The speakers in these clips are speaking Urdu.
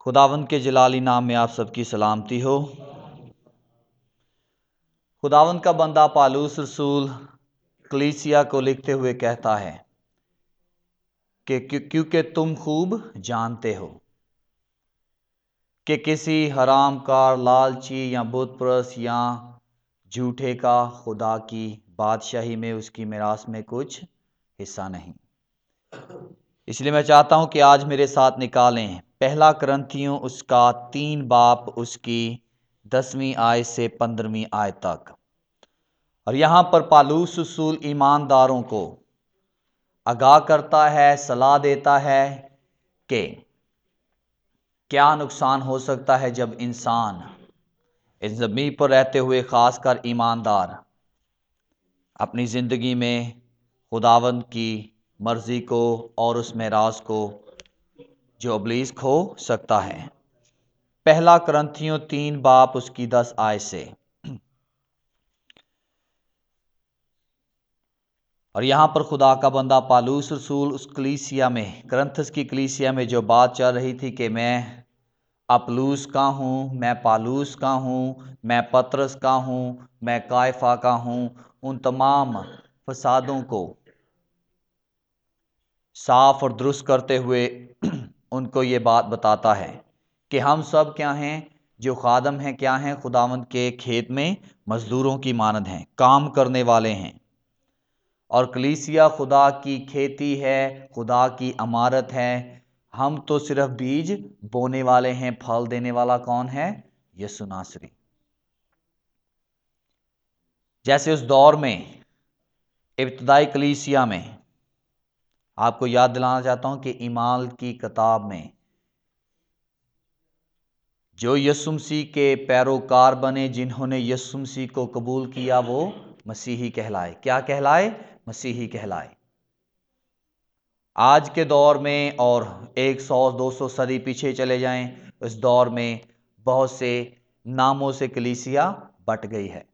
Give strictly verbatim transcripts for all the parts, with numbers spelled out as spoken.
خداوند کے جلالی نام میں آپ سب کی سلامتی ہو۔ خداوند کا بندہ پالوس رسول کلیسیا کو لکھتے ہوئے کہتا ہے کہ کیونکہ تم خوب جانتے ہو کہ کسی حرام کار، لالچی یا بت پرست یا جھوٹے کا خدا کی بادشاہی میں اس کی میراث میں کچھ حصہ نہیں۔ اس لیے میں چاہتا ہوں کہ آج میرے ساتھ نکالیں پہلا کرنتھیوں اس کا تین باپ اس کی دسویں آیت سے پندرہویں آیت تک۔ اور یہاں پر پالوس رسول ایمانداروں کو آگاہ کرتا ہے، صلاح دیتا ہے کہ کیا نقصان ہو سکتا ہے جب انسان اس زمین پر رہتے ہوئے، خاص کر ایماندار، اپنی زندگی میں خداوند کی مرضی کو اور اس میراث کو جو ابلیس کھو سکتا ہے۔ پہلا کرنتھیوں تین باپ اس کی دس آیت سے۔ اور یہاں پر خدا کا بندہ پالوس رسول اس کلیسیا میں، کرنتھس کی کلیسیا میں جو بات چل رہی تھی کہ میں اپلوس کا ہوں، میں پالوس کا ہوں، میں پطرس کا ہوں، میں کائفہ کا ہوں، ان تمام فسادوں کو صاف اور درست کرتے ہوئے ان کو یہ بات بتاتا ہے کہ ہم سب کیا ہیں، جو خادم ہیں کیا ہیں، خداوند کے کھیت میں مزدوروں کی مانند ہیں، کام کرنے والے ہیں۔ اور کلیسیا خدا کی کھیتی ہے، خدا کی عمارت ہے، ہم تو صرف بیج بونے والے ہیں، پھل دینے والا کون ہے؟ یسوع ناصری۔ جیسے اس دور میں ابتدائی کلیسیا میں، آپ کو یاد دلانا چاہتا ہوں کہ ایمال کی کتاب میں جو یسوع مسیح کے پیروکار بنے، جنہوں نے یسوع مسیح کو قبول کیا، وہ مسیحی کہلائے۔ کیا کہلائے؟ مسیحی کہلائے۔ آج کے دور میں اور ایک سو دو سو صدی پیچھے چلے جائیں، اس دور میں بہت سے ناموں سے کلیسیا بٹ گئی ہے،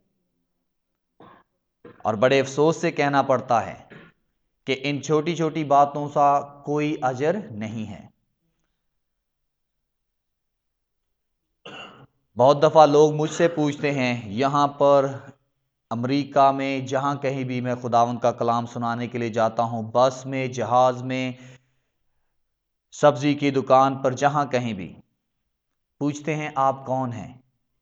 اور بڑے افسوس سے کہنا پڑتا ہے کہ ان چھوٹی چھوٹی باتوں کا کوئی اجر نہیں ہے۔ بہت دفعہ لوگ مجھ سے پوچھتے ہیں، یہاں پر امریکہ میں جہاں کہیں بھی میں خداوند کا کلام سنانے کے لیے جاتا ہوں، بس میں، جہاز میں، سبزی کی دکان پر، جہاں کہیں بھی پوچھتے ہیں آپ کون ہیں،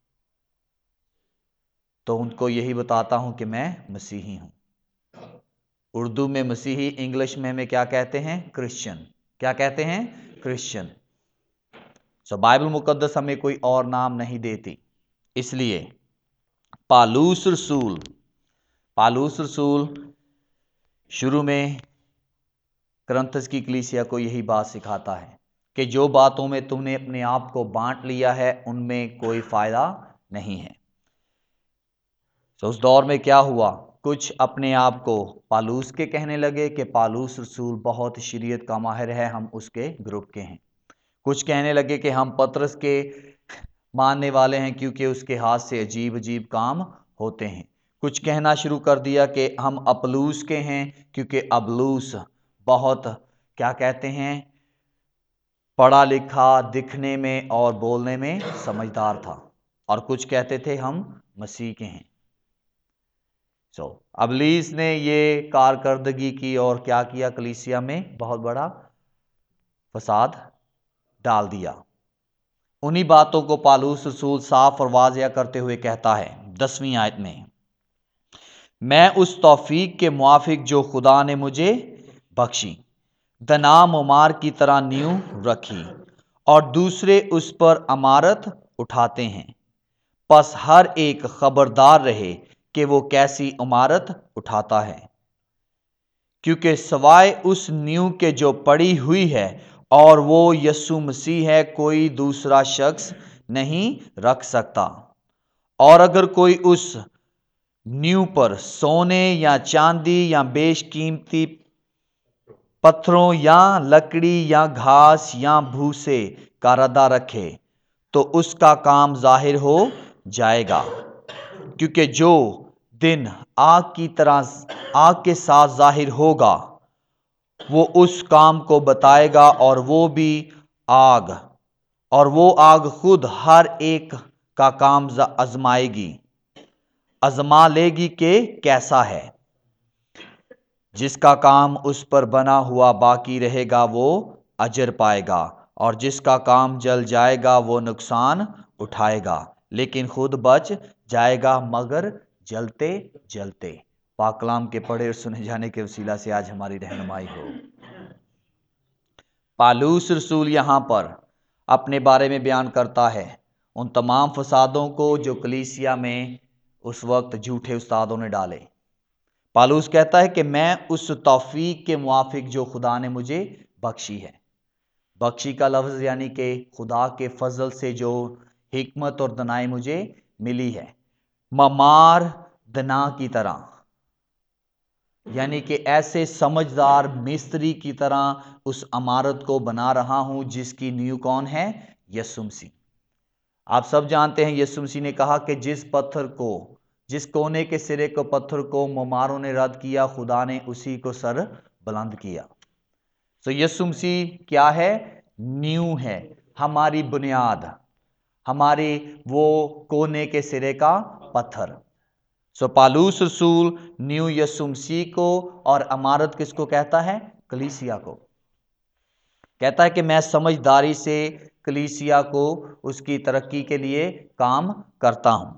تو ان کو یہی بتاتا ہوں کہ میں مسیحی ہوں۔ اردو میں مسیحی، انگلش میں ہمیں کیا کہتے ہیں؟ کرسچن۔ کیا کہتے ہیں؟ کرسچن۔ سو بائبل مقدس ہمیں کوئی اور نام نہیں دیتی۔ اس لیے پالوس رسول پالوس رسول شروع میں کرنتھس کی کلیسیا کو یہی بات سکھاتا ہے کہ جو باتوں میں تم نے اپنے آپ کو بانٹ لیا ہے، ان میں کوئی فائدہ نہیں ہے۔ تو اس دور میں کیا ہوا؟ کچھ اپنے آپ کو پالوس کے کہنے لگے کہ پالوس رسول بہت شریعت کا ماہر ہے، ہم اس کے گروپ کے ہیں۔ کچھ کہنے لگے کہ ہم پطرس کے ماننے والے ہیں، کیونکہ اس کے ہاتھ سے عجیب عجیب کام ہوتے ہیں۔ کچھ کہنا شروع کر دیا کہ ہم اپلوس کے ہیں، کیونکہ ابلوس بہت کیا کہتے ہیں، پڑھا لکھا، دکھنے میں اور بولنے میں سمجھدار تھا۔ اور کچھ کہتے تھے ہم مسیح کے ہیں۔ سو so, ابلیس نے یہ کارکردگی کی اور کیا کیا؟ کلیسیا میں بہت بڑا فساد ڈال دیا۔ انہی باتوں کو پالوس رسول صاف اور واضح کرتے ہوئے کہتا ہے دسویں آیت میں، میں اس توفیق کے موافق جو خدا نے مجھے بخشی، دنام عمار کی طرح نیو رکھی، اور دوسرے اس پر عمارت اٹھاتے ہیں، پس ہر ایک خبردار رہے کہ وہ کیسی عمارت اٹھاتا ہے، کیونکہ سوائے اس نیو کے جو پڑی ہوئی ہے اور وہ یسوع مسیح ہے، کوئی دوسرا شخص نہیں رکھ سکتا۔ اور اگر کوئی اس نیو پر سونے یا چاندی یا بیش قیمتی پتھروں یا لکڑی یا گھاس یا بھوسے کا ردہ رکھے تو اس کا کام ظاہر ہو جائے گا، کیونکہ جو دن آگ کی طرح آگ کے ساتھ ظاہر ہوگا وہ اس کام کو بتائے گا، اور وہ بھی آگ اور وہ آگ خود ہر ایک کا کام آزمائے گی، آزما لے گی کہ کیسا ہے۔ جس کا کام اس پر بنا ہوا باقی رہے گا وہ اجر پائے گا، اور جس کا کام جل جائے گا وہ نقصان اٹھائے گا، لیکن خود بچ جائے گا مگر جلتے جلتے۔ پاک کلام کے پڑھے اور سنے جانے کے وسیلہ سے آج ہماری رہنمائی ہو۔ پالوس رسول یہاں پر اپنے بارے میں بیان کرتا ہے ان تمام فسادوں کو جو کلیسیا میں اس وقت جھوٹے استادوں نے ڈالے۔ پالوس کہتا ہے کہ میں اس توفیق کے موافق جو خدا نے مجھے بخشی ہے۔ بخشی کا لفظ یعنی کہ خدا کے فضل سے جو حکمت اور دانائی مجھے ملی ہے، ممار دنا کی طرح، یعنی کہ ایسے سمجھدار مستری کی طرح اس عمارت کو بنا رہا ہوں جس کی نیو کون ہے؟ یسوع مسیح۔ آپ سب جانتے ہیں یسوع مسیح نے کہا کہ جس پتھر کو، جس کونے کے سرے کو پتھر کو مماروں نے رد کیا، خدا نے اسی کو سر بلند کیا۔ تو یسوع مسیح کیا ہے؟ نیو ہے، ہماری بنیاد، ہماری وہ کونے کے سرے کا پتھر۔ سو پالوس رسول نیو یسوع مسیح کو اور عمارت کس کو کہتا ہے؟ کلیسیا کو کہتا ہے کہ میں سمجھداری سے کلیسیا کو اس کی ترقی کے لیے کام کرتا ہوں،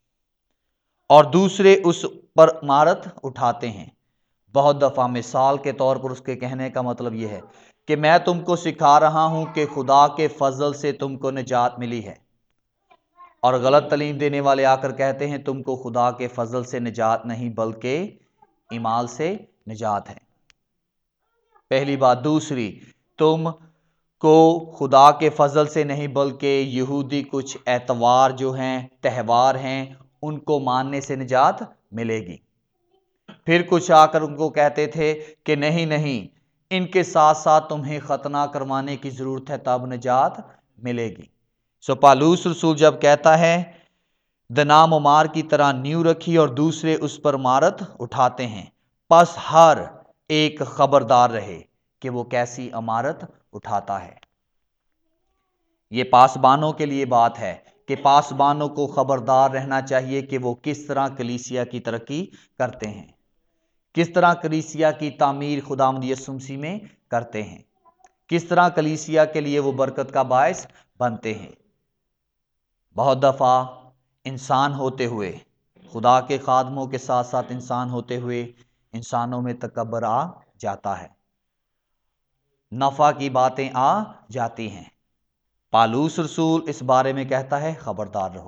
اور دوسرے اس پر عمارت اٹھاتے ہیں۔ بہت دفعہ مثال کے طور پر اس کے کہنے کا مطلب یہ ہے کہ میں تم کو سکھا رہا ہوں کہ خدا کے فضل سے تم کو نجات ملی ہے، اور غلط تعلیم دینے والے آ کر کہتے ہیں تم کو خدا کے فضل سے نجات نہیں بلکہ اعمال سے نجات ہے۔ پہلی بات۔ دوسری، تم کو خدا کے فضل سے نہیں بلکہ یہودی کچھ اعتبار جو ہیں، تہوار ہیں، ان کو ماننے سے نجات ملے گی۔ پھر کچھ آ کر ان کو کہتے تھے کہ نہیں نہیں، ان کے ساتھ ساتھ تمہیں ختنہ کروانے کی ضرورت ہے تب نجات ملے گی۔ سو پالوس رسول جب کہتا ہے دنا ممار کی طرح نیو رکھی اور دوسرے اس پر عمارت اٹھاتے ہیں، پس ہر ایک خبردار رہے کہ وہ کیسی عمارت اٹھاتا ہے۔ یہ پاسبانوں کے لیے بات ہے کہ پاسبانوں کو خبردار رہنا چاہیے کہ وہ کس طرح کلیسیا کی ترقی کرتے ہیں، کس طرح کلیسیا کی تعمیر خداوند یسوع مسیح میں کرتے ہیں، کس طرح کلیسیا کے لیے وہ برکت کا باعث بنتے ہیں۔ بہت دفعہ انسان ہوتے ہوئے، خدا کے خادموں کے ساتھ ساتھ انسان ہوتے ہوئے انسانوں میں تکبر آ جاتا ہے، نفع کی باتیں آ جاتی ہیں۔ پالوس رسول اس بارے میں کہتا ہے خبردار رہو،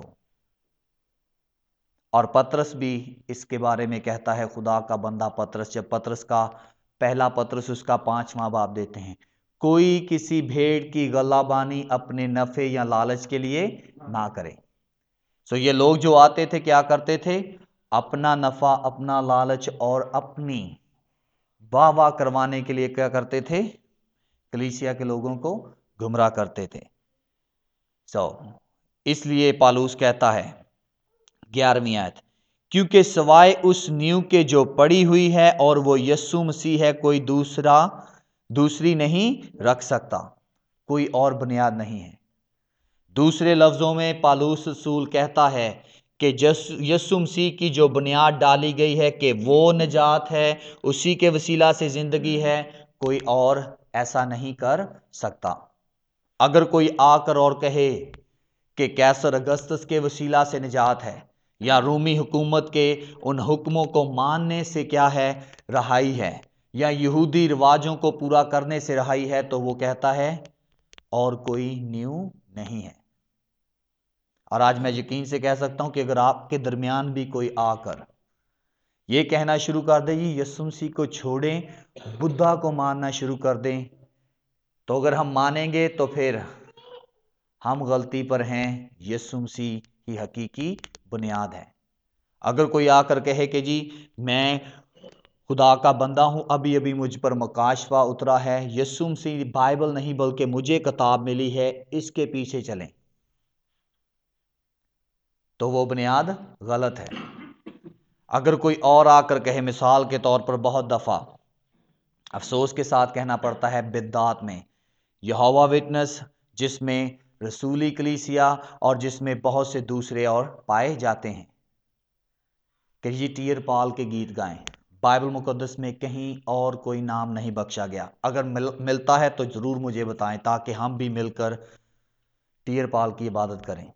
اور پطرس بھی اس کے بارے میں کہتا ہے، خدا کا بندہ پطرس، جب پطرس کا پہلا پطرس اس کا پانچواں باب دیتے ہیں، کوئی کسی بھیڑ کی غلہ بانی اپنے نفع یا لالچ کے لیے نہ کرے۔ سو یہ لوگ جو آتے تھے کیا کرتے تھے؟ اپنا نفع، اپنا لالچ اور اپنی واہ واہ کروانے کے لیے کیا کرتے تھے؟ کلیسیا کے لوگوں کو گمراہ کرتے تھے۔ سو اس لیے پالوس کہتا ہے گیارہویں آیت، کیونکہ سوائے اس نیو کے جو پڑی ہوئی ہے اور وہ یسوع مسیح ہے، کوئی دوسرا دوسری نہیں رکھ سکتا، کوئی اور بنیاد نہیں ہے۔ دوسرے لفظوں میں پالوس رسول کہتا ہے کہ یسوع مسیح کی جو بنیاد ڈالی گئی ہے کہ وہ نجات ہے، اسی کے وسیلہ سے زندگی ہے، کوئی اور ایسا نہیں کر سکتا۔ اگر کوئی آ کر اور کہے کہ کیسر اگستس کے وسیلہ سے نجات ہے، یا رومی حکومت کے ان حکموں کو ماننے سے کیا ہے؟ رہائی ہے، یا یہودی رواجوں کو پورا کرنے سے رہائی ہے، تو وہ کہتا ہے اور کوئی نیو نہیں ہے۔ اور آج میں یقین سے کہہ سکتا ہوں کہ اگر آپ کے درمیان بھی کوئی آ کر یہ کہنا شروع کر دے جی یسوع مسیح کو چھوڑیں، بدھا کو ماننا شروع کر دیں، تو اگر ہم مانیں گے تو پھر ہم غلطی پر ہیں، یسوع مسیح ہی حقیقی بنیاد ہے۔ اگر کوئی آ کر کہے کہ جی میں خدا کا بندہ ہوں، ابھی ابھی مجھ پر مکاشفہ اترا ہے، یسوع مسیح بائبل نہیں بلکہ مجھے کتاب ملی ہے، اس کے پیچھے چلیں، تو وہ بنیاد غلط ہے۔ اگر کوئی اور آ کر کہے، مثال کے طور پر بہت دفعہ افسوس کے ساتھ کہنا پڑتا ہے بدعات میں یہوہ وٹنس، جس میں रसूली कलीसिया और जिसमें बहुत से दूसरे और पाए जाते हैं कि ये टीयर पाल के गीत गाएं। बाइबल मुकद्दस में कहीं और कोई नाम नहीं बख्शा गया। अगर मिल, मिलता है तो ज़रूर मुझे बताएं ताकि हम भी मिलकर टीयर पाल की इबादत करें।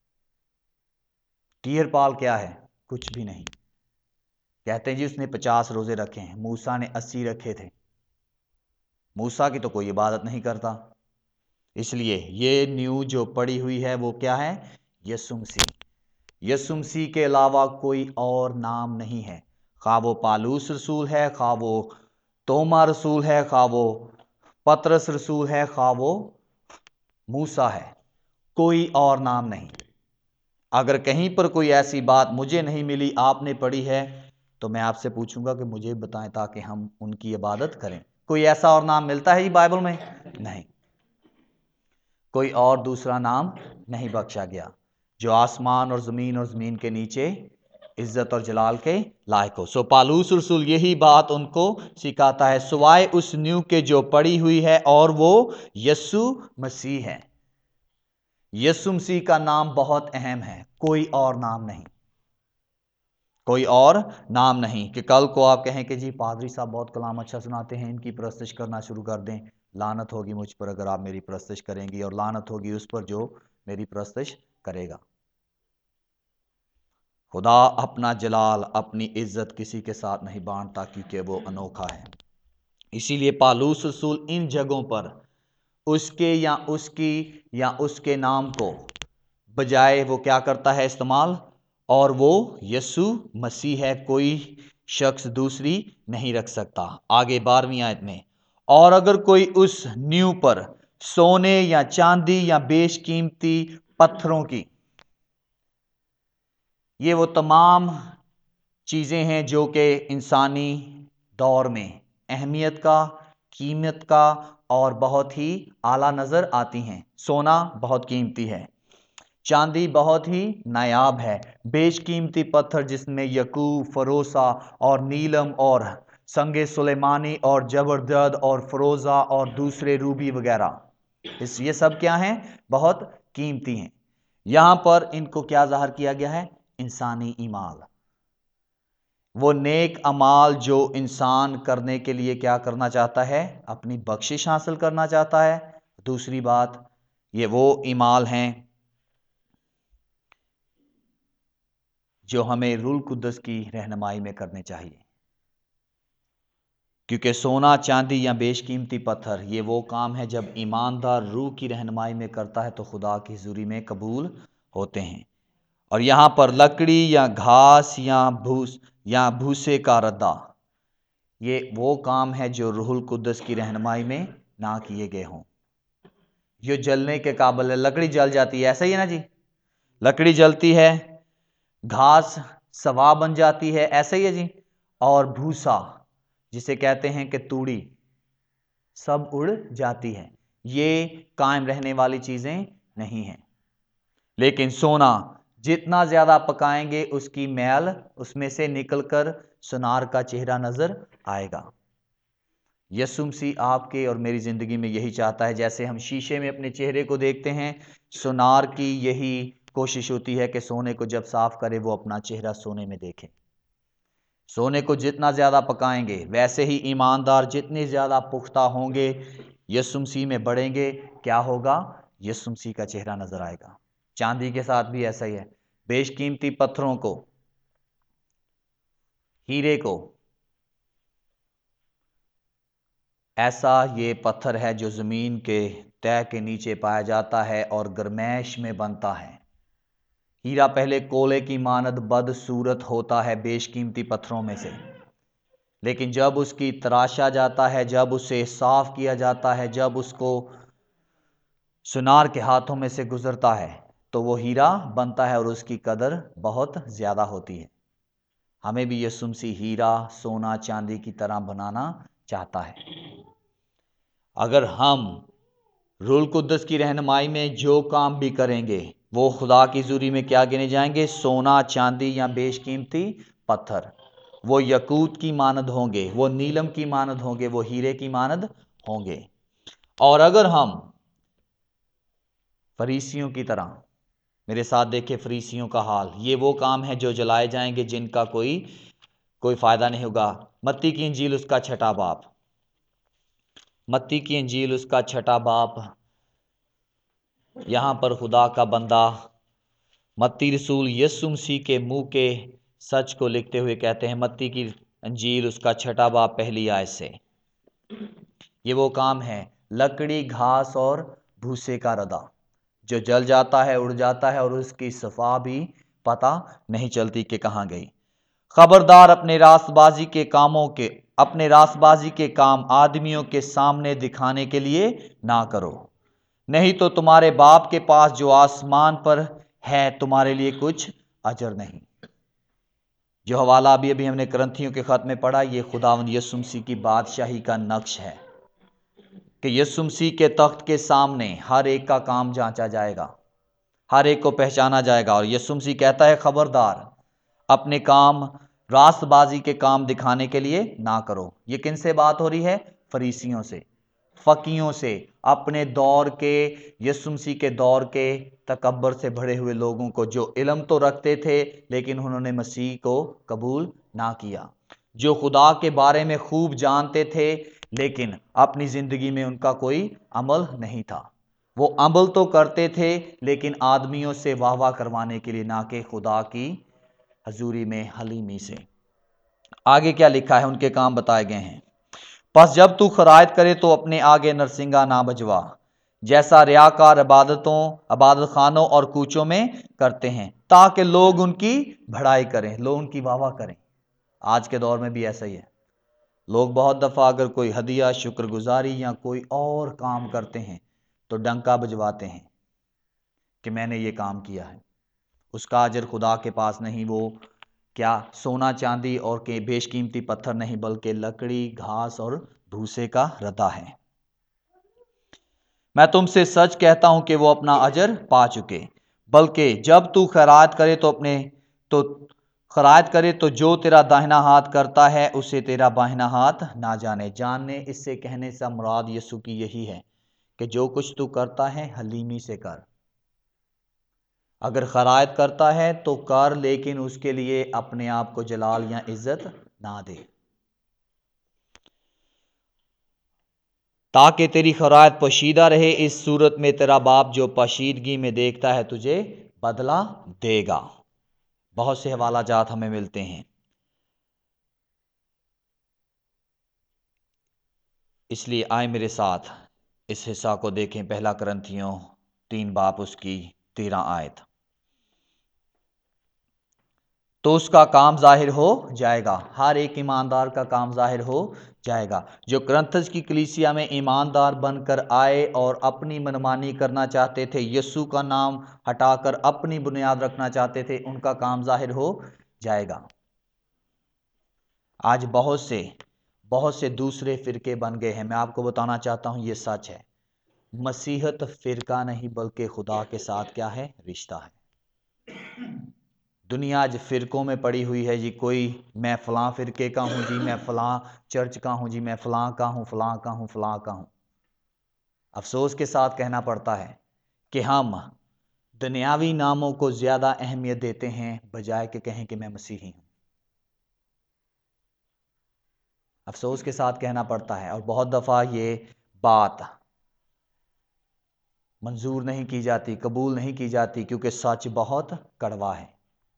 टीयर पाल क्या है? कुछ भी नहीं। कहते हैं जी उसने पचास रोजे रखे हैं, मूसा ने अस्सी रखे थे। मूसा की तो कोई इबादत नहीं करता, इसलिए ये न्यू जो पड़ी हुई है वो क्या है? यीशु मसीह। यीशु मसीह के अलावा कोई और नाम नहीं है। खा वो पालूस रसूल है, खा वो तोमा रसूल है, खा वो पतरस रसूल है, खा वो मूसा है, कोई और नाम नहीं। अगर कहीं पर कोई ऐसी बात मुझे नहीं मिली, आपने पढ़ी है, तो मैं आपसे पूछूंगा कि मुझे बताएं ताकि हम उनकी इबादत करें। कोई ऐसा और नाम मिलता है जी बाइबल में? नहीं, कोई और दूसरा नाम नहीं बख्शा गया जो आसमान और जमीन और जमीन के नीचे इज्जत और जलाल के लायक हो। सो पालूस रसूल यही बात उनको सिखाता है, सिवाय उस न्यू के जो पड़ी हुई है, और वो यीशु मसीह है। यीशु मसीह का नाम बहुत अहम है, कोई और नाम नहीं, कोई और नाम नहीं। कि कल को आप कहें कि जी पादरी साहब बहुत कलाम अच्छा सुनाते हैं, इनकी परस्तिश करना शुरू कर दें। लानत होगी मुझ पर अगर आप मेरी परस्तिश करेंगी, और लानत होगी उस पर जो मेरी परस्तिश करेगा। खुदा अपना जलाल, अपनी इज्जत किसी के साथ नहीं बांटता, क्योंकि वो अनोखा है। इसीलिए पालूस रसूल इन जगहों पर उसके या उसकी या उसके नाम को बजाय वो क्या करता है? इस्तेमाल। और वो यीशु मसीह है, कोई शख्स दूसरी नहीं रख सकता। आगे बारहवीं आयत में, और अगर कोई उस नींव पर सोने या चांदी या बेशकीमती पत्थरों की, ये वो तमाम चीजें हैं जो कि इंसानी दौर में अहमियत का, कीमत का और बहुत ही आला नजर आती हैं। सोना बहुत कीमती है, चांदी बहुत ही नायाब है, बेशकीमती पत्थर जिसमें यकूब, फरोसा और नीलम और संगे सुलेमानी और जबरदस्त और फरोजा और दूसरे रूबी वगैरह, इस ये सब क्या हैं? बहुत कीमती हैं। यहां पर इनको क्या ज़ाहिर किया गया है? इंसानी ईमाल, वो नेक अमाल जो इंसान करने के लिए क्या करना चाहता है? अपनी बख्शिश हासिल करना चाहता है। दूसरी बात, ये वो ईमाल हैं जो हमें रूह कुद्दस की रहनुमाई में करने चाहिए, क्योंकि सोना, चांदी या बेशकीमती पत्थर, ये वो काम है जब ईमानदार रूह की रहनुमाई में करता है तो खुदा की हुजूरी में कबूल होते हैं। और यहाँ पर लकड़ी या घास या भूस या भूसे का रद्दा, ये वो काम है जो रूहुल कुद्दस की रहनुमाई में ना किए गए हों। ये जलने के काबिल है। लकड़ी जल जाती है, ऐसा ही है ना जी? लकड़ी जलती है, घास सवा बन जाती है, ऐसा ही है जी। और भूसा जिसे कहते हैं कि तूड़ी, सब उड़ जाती है। ये कायम रहने वाली चीजें नहीं हैं। लेकिन सोना जितना ज्यादा पकाएंगे उसकी मैल उसमें से निकलकर सुनार का चेहरा नजर आएगा। यीशु मसीह आपके और मेरी जिंदगी में यही चाहता है। जैसे हम शीशे में अपने चेहरे को देखते हैं, सुनार की यही कोशिश होती है कि सोने को जब साफ करे वो अपना चेहरा सोने में देखे। सोने को जितना ज्यादा पकाएंगे वैसे ही ईमानदार जितने ज्यादा पुख्ता होंगे, यीशु मसीह में बढ़ेंगे, क्या होगा? यीशु मसीह का चेहरा नजर आएगा। चांदी के साथ भी ऐसा ही है। बेशकीमती पत्थरों को, हीरे को, ऐसा ये पत्थर है जो जमीन के तह के नीचे पाया जाता है और गर्मैश में बनता है। हीरा पहले कोले की मानद बदसूरत होता है बेशकीमती पत्थरों में से, लेकिन जब उसकी तराशा जाता है, जब उसे साफ किया जाता है, जब उसको सुनार के हाथों में से गुजरता है तो वो हीरा बनता है और उसकी कदर बहुत ज्यादा होती है। हमें भी यीशु मसीह हीरा, सोना, चांदी की तरह बनाना चाहता है। अगर हम रूह कुद्दस की रहनुमाई में जो काम भी करेंगे वो खुदा की हुजूरी में क्या गिने जाएंगे? सोना, चांदी या बेशकीमती पत्थर। वो यकूत की मानद होंगे, वो नीलम की मानद होंगे, वो हीरे की मानद होंगे। और अगर हम फरीसियों की तरह। मेरे साथ देखें फरीसियों का हाल। ये वो काम है जो जलाए जाएंगे जिनका कोई कोई फायदा नहीं होगा। मत्ती की इंजील उसका छठा बाप, मत्ती की इंजील उसका छठा बाप। यहां पर खुदा का बंदा मत्ती रसूल यीशु मसीह के मुंह के सच को लिखते हुए कहते हैं, मत्ती की इंजील उसका छठा बाप पहली आयत से, ये वो काम है लकड़ी, घास और भूसे का रदा जो जल जाता है, उड़ जाता है और उसकी सफा भी पता नहीं चलती कि कहाँ गई। खबरदार, अपने रासबाजी के कामों के अपने रासबाजी के काम आदमियों के सामने दिखाने के लिए ना करो, नहीं तो तुम्हारे बाप के पास जो आसमान पर है तुम्हारे लिए कुछ अजर नहीं। जो हवाला अभी अभी हमने करंथियों के खत में पढ़ा, ये खुदावंद यीशु मसीह की बादशाही का नक्श है कि यीशु मसीह के तख्त के सामने हर एक का काम जांचा जाएगा, हर एक को पहचाना जाएगा। और यीशु मसीह कहता है, खबरदार, अपने काम रास्तबाजी के काम दिखाने के लिए ना करो। ये किन से बात हो रही है? फरीसियों से, फकीयों से, अपने दौर के, यीशु मसीह के दौर के तकब्बर से भरे हुए लोगों को, जो इल्म तो रखते थे लेकिन उन्होंने मसीह को कबूल ना किया, जो खुदा के बारे में खूब जानते थे लेकिन अपनी जिंदगी में उनका कोई अमल नहीं था। वो अमल तो करते थे लेकिन आदमियों से वाह वाह करवाने के लिए, ना कि खुदा की हजूरी में हलीमी से। आगे क्या लिखा है? उनके काम बताए गए हैं। बस जब तू खरायत करे तो अपने आगे नरसिंगा ना बजवा, जैसा रियाकार इबादतों इबादत खानों और कूचों में करते हैं, ताकि लोग उनकी बढ़ाई करें, लोग उनकी वाह वाह करें। आज के दौर में भी ऐसा ही है। लोग बहुत दफ़ा अगर कोई हदिया, शुक्रगुजारी या कोई और काम करते हैं तो डंका बजवाते हैं कि मैंने ये काम किया है। उसका अजर खुदा के पास नहीं, वो क्या सोना चांदी और के बेशकीमती पत्थर नहीं, बल्कि लकड़ी, घास और भूसे का रदा है। मैं तुमसे सच कहता हूं कि वो अपना अजर पा चुके। बल्कि जब तू खैरात करे तो अपने तो खैरात करे तो जो तेरा दाहिना हाथ करता है उसे तेरा बाहिना हाथ ना जाने। जानने, इससे कहने से मुराद यीशु की यही है कि जो कुछ तू करता है हलीमी से कर। अगर खैरात करता है तो कर, लेकिन उसके लिए अपने आप को जलाल या इज्जत ना दे, ताकि तेरी खैरात पोशीदा रहे। इस सूरत में तेरा बाप जो पोशीदगी में देखता है तुझे बदला देगा। बहुत से हवाला जात हमें मिलते हैं, इसलिए आए मेरे साथ इस हिस्सा को देखें। पहला करंथियों तीन बाप उसकी तेरह आयत। तो उसका काम जाहिर हो जाएगा, हर एक ईमानदार का काम जाहिर हो जाएगा। जो करंथस की कलीसिया में ईमानदार बनकर आए और अपनी मनमानी करना चाहते थे, यीशु का नाम हटाकर अपनी बुनियाद रखना चाहते थे, उनका काम जाहिर हो जाएगा। आज बहुत से बहुत से दूसरे फिरके बन गए हैं। मैं आपको बताना चाहता हूं ये सच है। मसीहत फिरका नहीं बल्कि खुदा के साथ क्या है? रिश्ता है। दुनिया आज फिरकों में पड़ी हुई है जी। कोई मैं फलां फिरके का हूं जी, मैं फलां चर्च का हूं जी, मैं फलां का हूं, फलां का हूं, फलां का हूं। अफसोस के साथ कहना पड़ता है कि हम दुनियावी नामों को ज्यादा अहमियत देते हैं बजाय कि कहें कि मैं मसीही हूं। अफसोस के साथ कहना पड़ता है, और बहुत दफा ये बात मंजूर नहीं की जाती, कबूल नहीं की जाती, क्योंकि सच बहुत कड़वा है।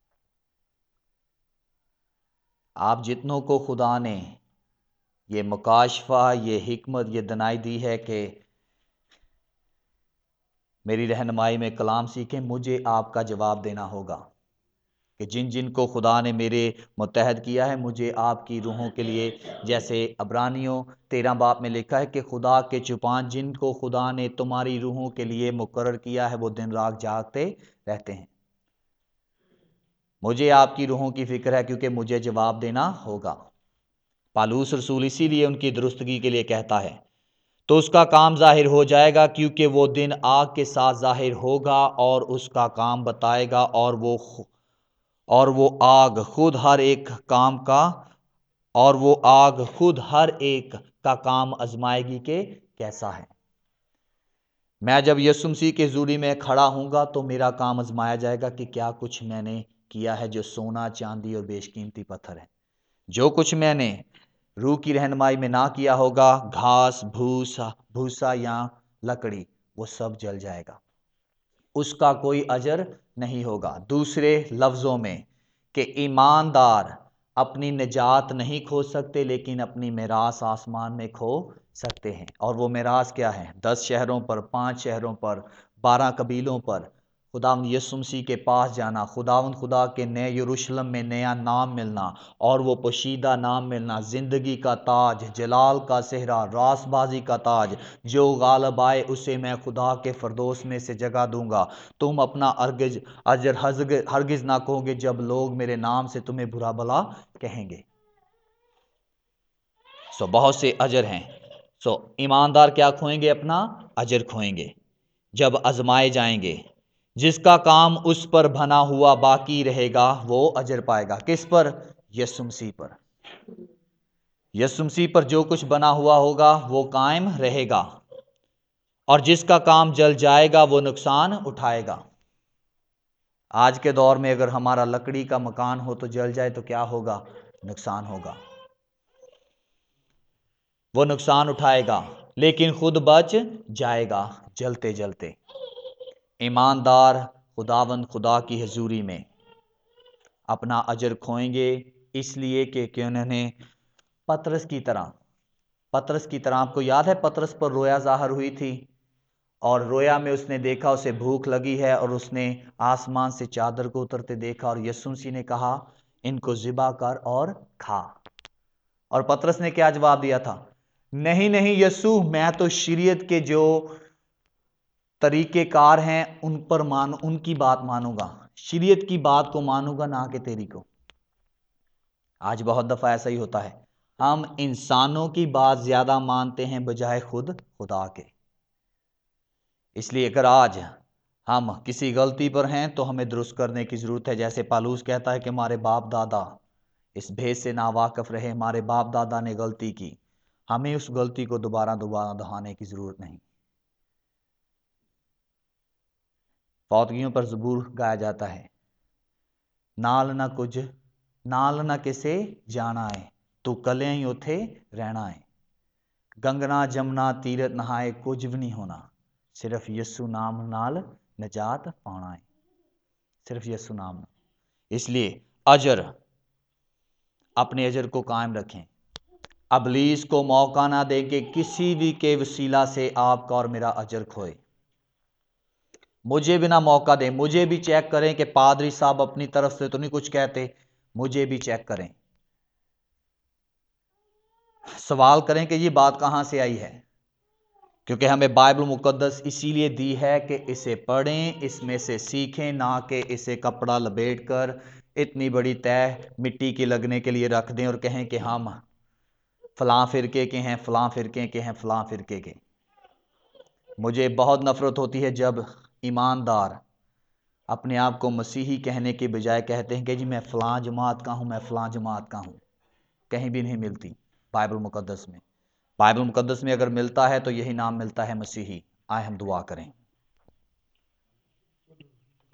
आप जितनों को खुदा ने ये मुकाशफा, ये हिकमत, ये दनाई दी है कि मेरी रहनुमाई में कलाम सीखें, मुझे आपका जवाब देना होगा कि जिन जिन को खुदा ने मेरे मुत्तहद किया है, मुझे आपकी रूहों के लिए, जैसे अब्रानियों तेरह बाप में लिखा है कि खुदा के चुपान जिनको खुदा ने तुम्हारी रूहों के लिए मुकर्रर किया है वो दिन रात जागते रहते हैं। मुझे आपकी रूहों की फिक्र है क्योंकि मुझे जवाब देना होगा। पालूस रसूल इसीलिए उनकी दुरुस्तगी के लिए कहता है, तो उसका काम जाहिर हो जाएगा क्योंकि वो दिन आग के साथ जाहिर होगा और उसका काम बताएगा, और वो और वो आग खुद हर एक काम का और वो आग खुद हर एक का काम आजमाएगी कि कैसा है। میں جب یسوع مسیح کے حضوری میں کھڑا ہوں گا تو میرا کام آزمایا جائے گا کہ کیا کچھ میں نے کیا ہے جو سونا چاندی اور بیش قیمتی پتھر ہے۔ جو کچھ میں نے روح کی رہنمائی میں نہ کیا ہوگا، گھاس بھوسا بھوسا یا لکڑی، وہ سب جل جائے گا، اس کا کوئی اجر نہیں ہوگا۔ دوسرے لفظوں میں کہ ایماندار اپنی نجات نہیں کھو سکتے لیکن اپنی میراث آسمان میں کھو سکتے ہیں۔ اور وہ میراث کیا ہے؟ دس شہروں پر، پانچ شہروں پر، بارہ قبیلوں پر خداوند یسوع مسیح کے پاس جانا، خداوند خدا کے نئے یروشلم میں نیا نام ملنا اور وہ پوشیدہ نام ملنا، زندگی کا تاج، جلال کا صحرا، راست بازی کا تاج، جو غالب آئے اسے میں خدا کے فردوس میں سے جگہ دوں گا۔ تم اپنا ارگز اجر ہرگز نہ کہو گے جب لوگ میرے نام سے تمہیں برا بھلا کہیں گے۔ سو بہت سے اجر ہیں۔ سو ایماندار کیا کھوئیں گے؟ اپنا اجر کھوئیں گے جب آزمائے جائیں گے۔ جس کا کام اس پر بنا ہوا باقی رہے گا وہ اجر پائے گا۔ کس پر؟ یسوع مسیح پر۔ یسوع مسیح پر جو کچھ بنا ہوا ہوگا وہ قائم رہے گا، اور جس کا کام جل جائے گا وہ نقصان اٹھائے گا۔ آج کے دور میں اگر ہمارا لکڑی کا مکان ہو تو جل جائے تو کیا ہوگا؟ نقصان ہوگا، وہ نقصان اٹھائے گا لیکن خود بچ جائے گا جلتے جلتے۔ ایماندار خداوند خدا کی حضوری میں اپنا اجر کھوئیں گے، اس لیے کہ کہ انہوں نے پطرس کی طرح پطرس کی طرح آپ کو یاد ہے پطرس پر رویا ظاہر ہوئی تھی، اور رویا میں اس نے دیکھا اسے بھوک لگی ہے، اور اس نے آسمان سے چادر کو اترتے دیکھا، اور یسوع مسیح نے کہا ان کو ذبح کر اور کھا۔ اور پطرس نے کیا جواب دیا تھا؟ نہیں نہیں یسوع، میں تو شریعت کے جو طریقے کار ہیں ان پر مان ان کی بات مانوں گا، شریعت کی بات کو مانوں گا، نہ کہ تیری کو۔ آج بہت دفعہ ایسا ہی ہوتا ہے، ہم انسانوں کی بات زیادہ مانتے ہیں بجائے خود خدا کے۔ اس لیے اگر آج ہم کسی غلطی پر ہیں تو ہمیں درست کرنے کی ضرورت ہے۔ جیسے پالوس کہتا ہے کہ ہمارے باپ دادا اس بھید سے ناواقف رہے، ہمارے باپ دادا نے غلطی کی، ہمیں اس غلطی کو دوبارہ دوبارہ دہرانے کی ضرورت نہیں۔ فوتگیوں پر زبور گایا جاتا ہے، نال نہ کچھ نال نہ کسے جانا ہے، تو کلیں ہی اتھے رہنا ہے، گنگنا جمنا تیرت نہائے کچھ بھی نہیں ہونا، صرف یسوع نام نال نجات پانا ہے، صرف یسوع نام۔ اس لیے اجر، اپنے اجر کو قائم رکھیں، ابلیس کو موقع نہ دیں کہ کسی بھی کے وسیلہ سے آپ کا اور میرا اجر کھوئے۔ مجھے بھی نہ موقع دیں، مجھے بھی چیک کریں کہ پادری صاحب اپنی طرف سے تو نہیں کچھ کہتے، مجھے بھی چیک کریں، سوال کریں کہ یہ بات کہاں سے آئی ہے، کیونکہ ہمیں بائبل مقدس اسی لیے دی ہے کہ اسے پڑھیں، اس میں سے سیکھیں، نہ کہ اسے کپڑا لپیٹ کر اتنی بڑی تہ مٹی کی لگنے کے لیے رکھ دیں اور کہیں کہ ہم فلاں فرقے کے ہیں، فلاں فرقے کے ہیں، فلاں فرقے کے۔ مجھے بہت نفرت ہوتی ہے جب ایماندار اپنے آپ کو مسیحی کہنے کے بجائے کہتے ہیں کہ جی میں فلاں جماعت کا ہوں، میں فلاں جماعت کا ہوں۔ کہیں بھی نہیں ملتی بائبل مقدس میں۔ بائبل مقدس میں اگر ملتا ہے تو یہی نام ملتا ہے مسیحی۔ آئے ہم دعا کریں۔